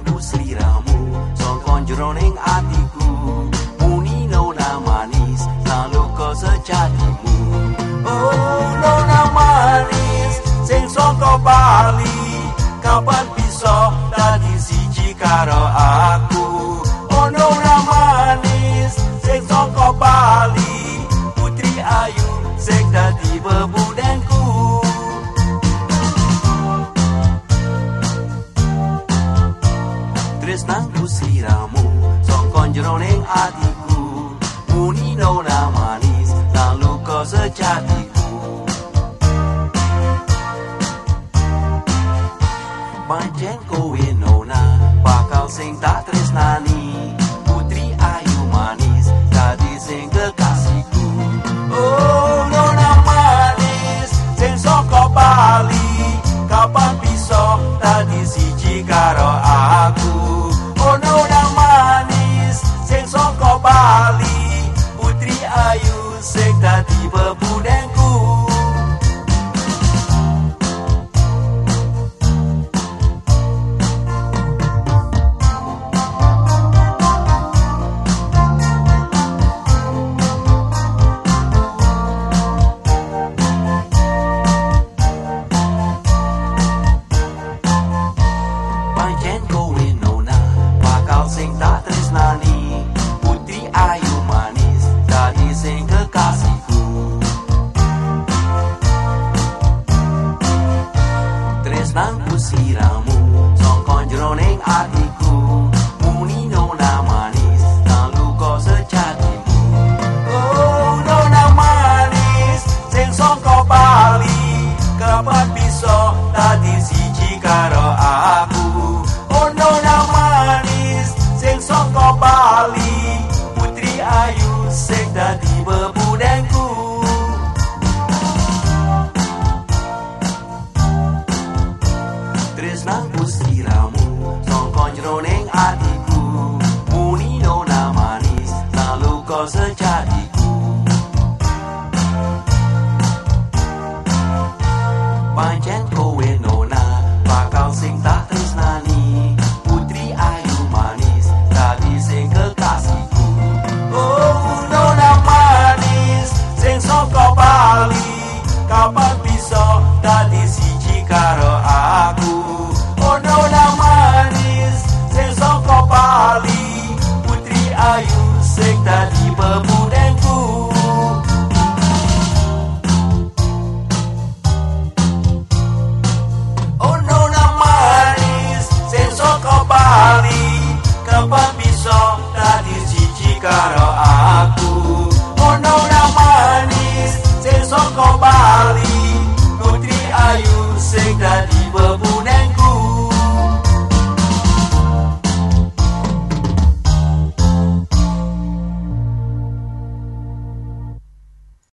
Tresnanku sliramu songkon jroning atiku, muni nona manis lalu kau sejatimu. Oh nona manis sing saka Bali, kapan bisa dadi siji karo aku. Oh nona manis sing saka Bali, putri ayu sing dadi bebudenku. Tresnanku sliramu songkon jroning atiku, muni nona manis lalu kau sejatiku. Pancen kowe nona bakal sing tak tresnani, putri ayu manis dadi sing kekasihku. Oh nona manis sing saka Bali, kapan bisa dadi siji karo aku. Oh nona manis sing saka Bali, putri ayu sing dadi bebudenku. Pancen kowe nona bakal sing tak tresnani, putri ayu manis dadi sing kekasihku. Tresnanku sliramu songkon jroning atiku, muni nona manis lalu kau sejatimu. Oh nona manis sing saka Bali, kapan bisa dadi siji karo aku. Oh nona manis sing saka Bali, putri ayu sing dadi bebudenku. Tresnanku sliramu songkon jroning atiku, muni nona manis lalu kau sejatiku. Pancen kowe nona bakal sing tak tresnani, putri ayu manis dadi sing kekasihku. Oh nona manis sing saka Bali, kapan bisa dadi siji karo aku. Oh nona manis sing saka Bali, putri ayu sing dadi bebudenku. Oh nona manis sing saka Bali, kapan bisa dadi siji karo aku. Oh nona manis sing saka Bali, putri ayu sing dadi